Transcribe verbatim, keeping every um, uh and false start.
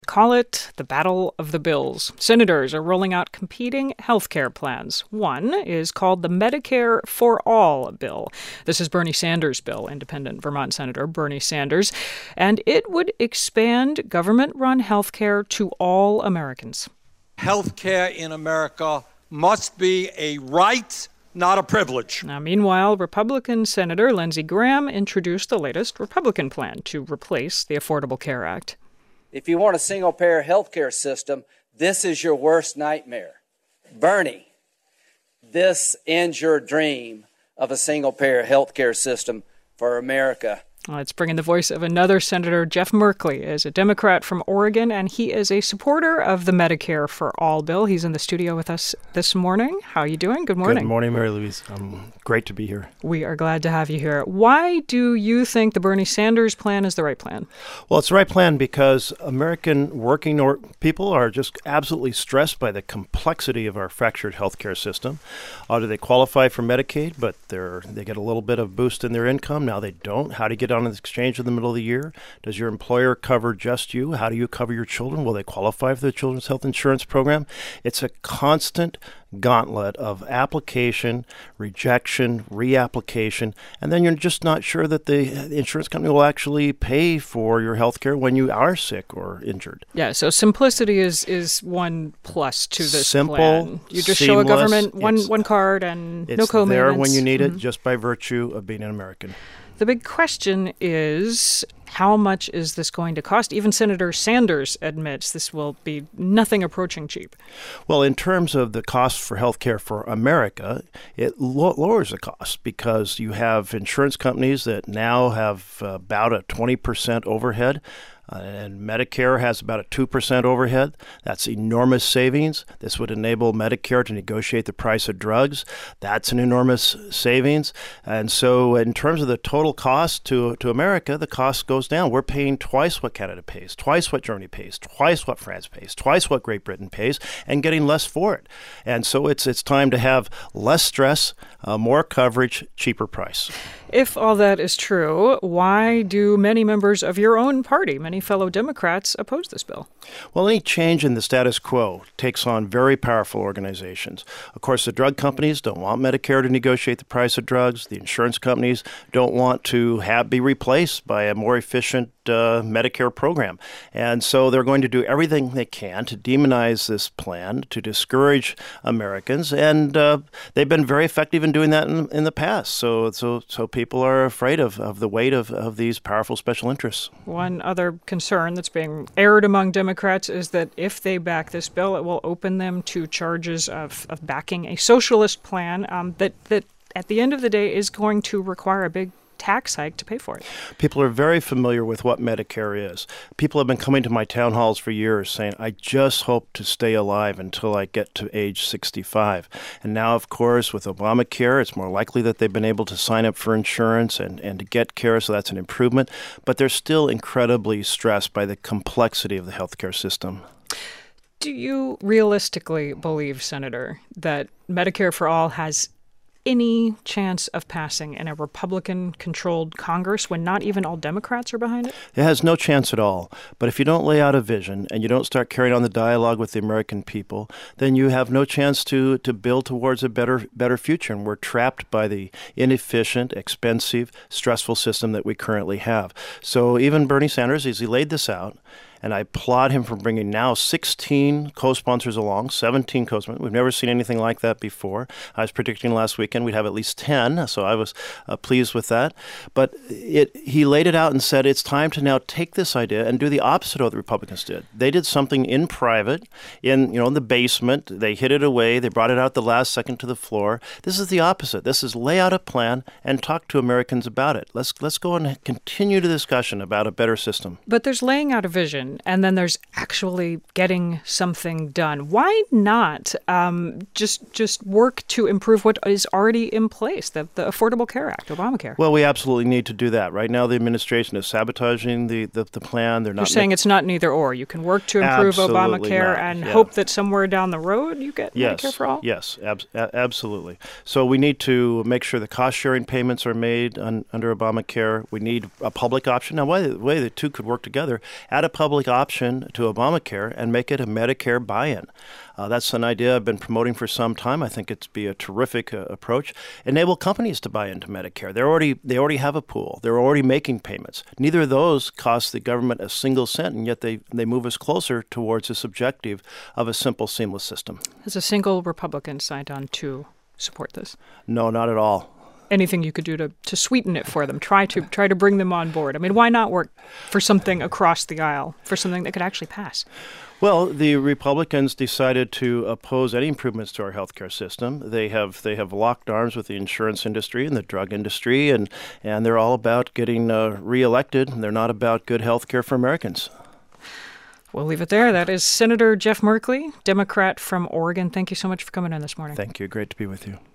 call it the Battle of the Bills. Senators are rolling out competing health care plans. One is called the Medicare for All bill. This is Bernie Sanders' bill, independent Vermont Senator Bernie Sanders, and it would expand government-run health care to all Americans. Health care in America must be a right, not a privilege. Now, meanwhile, Republican Senator Lindsey Graham introduced the latest Republican plan to replace the Affordable Care Act. If you want a single-payer health care system, this is your worst nightmare. Bernie, this ends your dream of a single-payer health care system for America. Let's bring in the voice of another senator. Jeff Merkley is a Democrat from Oregon, and he is a supporter of the Medicare for All bill. He's in the studio with us this morning. How are you doing? Good morning. Good morning, Mary Louise. Um, great to be here. We are glad to have you here. Why do you think the Bernie Sanders plan is the right plan? Well, it's the right plan because American working or- people are just absolutely stressed by the complexity of our fractured healthcare system. Uh, do they qualify for Medicaid, but they're they get a little bit of boost in their income? Now they don't. How do you get on the exchange in the middle of the year? Does your employer cover just you? How do you cover your children? Will they qualify for the Children's Health Insurance Program? It's a constant gauntlet of application, rejection, reapplication, and then you're just not sure that the insurance company will actually pay for your health care when you are sick or injured. Yeah, so simplicity is is one plus to this Simple, plan. You just seamless, show a government one, it's- one card and no It's co-maintenance. there when you need Mhm. it just by virtue of being an American. The big question is, how much is this going to cost? Even Senator Sanders admits this will be nothing approaching cheap. Well, in terms of the cost for health care for America, it lo- lowers the cost because you have insurance companies that now have uh, about a twenty percent overhead. Uh, and Medicare has about a two percent overhead. That's enormous savings. This would enable Medicare to negotiate the price of drugs. That's an enormous savings. And so in terms of the total cost to, to America, the cost goes down. We're paying twice what Canada pays, twice what Germany pays, twice what France pays, twice what Great Britain pays, and getting less for it. And so it's, it's time to have less stress, uh, more coverage, cheaper price. If all that is true, why do many members of your own party, many fellow Democrats, oppose this bill? Well, any change in the status quo takes on very powerful organizations. Of course, the drug companies don't want Medicare to negotiate the price of drugs. The insurance companies don't want to have be replaced by a more efficient uh, Medicare program. And so they're going to do everything they can to demonize this plan, to discourage Americans. And uh, they've been very effective in doing that in, in the past. So so so people are afraid of, of the weight of, of these powerful special interests. One other concern that's being aired among Democrats is that if they back this bill, it will open them to charges of, of backing a socialist plan um, that, that, at the end of the day, is going to require a big tax hike to pay for it. People are very familiar with what Medicare is. People have been coming to my town halls for years saying, I just hope to stay alive until I get to age sixty-five. And now, of course, with Obamacare, it's more likely that they've been able to sign up for insurance and, and to get care, so that's an improvement. But they're still incredibly stressed by the complexity of the healthcare system. Do you realistically believe, Senator, that Medicare for All has any chance of passing in a Republican-controlled Congress when not even all Democrats are behind it? It has no chance at all. But if you don't lay out a vision and you don't start carrying on the dialogue with the American people, then you have no chance to, to build towards a better better future. And we're trapped by the inefficient, expensive, stressful system that we currently have. So even Bernie Sanders, as he laid this out, and I applaud him for bringing now sixteen co-sponsors along, seventeen co-sponsors. We've never seen anything like that before. I was predicting last weekend we'd have at least ten, so I was uh, pleased with that. But it, he laid it out and said it's time to now take this idea and do the opposite of what the Republicans did. They did something in private, in you know in the basement. They hid it away. They brought it out the last second to the floor. This is the opposite. This is lay out a plan and talk to Americans about it. Let's let's go and continue the discussion about a better system. But there's laying out a vision, and then there's actually getting something done. Why not um, just just work to improve what is already in place, the, the Affordable Care Act, Obamacare? Well, we absolutely need to do that. Right now, the administration is sabotaging the, the, the plan. They're not You're saying ma- it's not neither or. You can work to improve Absolutely Obamacare not. and Yeah. hope that somewhere down the road you get Yes, Medicare for All? yes, ab- a- absolutely. So we need to make sure the cost-sharing payments are made un- under Obamacare. We need a public option. Now, why the way the two could work together, add a public public option to Obamacare and make it a Medicare buy-in. Uh, that's an idea I've been promoting for some time. I think it'd be a terrific uh, approach. Enable companies to buy into Medicare. They're already they already have a pool. They're already making payments. Neither of those cost the government a single cent, and yet they, they move us closer towards this objective of a simple, seamless system. Has a single Republican signed on to support this? No, not at all. Anything you could do to, to sweeten it for them, try to try to bring them on board. I mean, why not work for something across the aisle, for something that could actually pass? Well, the Republicans decided to oppose any improvements to our healthcare system. They have they have locked arms with the insurance industry and the drug industry, and, and they're all about getting uh, reelected. They're not about good healthcare for Americans. We'll leave it there. That is Senator Jeff Merkley, Democrat from Oregon. Thank you so much for coming in this morning. Thank you. Great to be with you.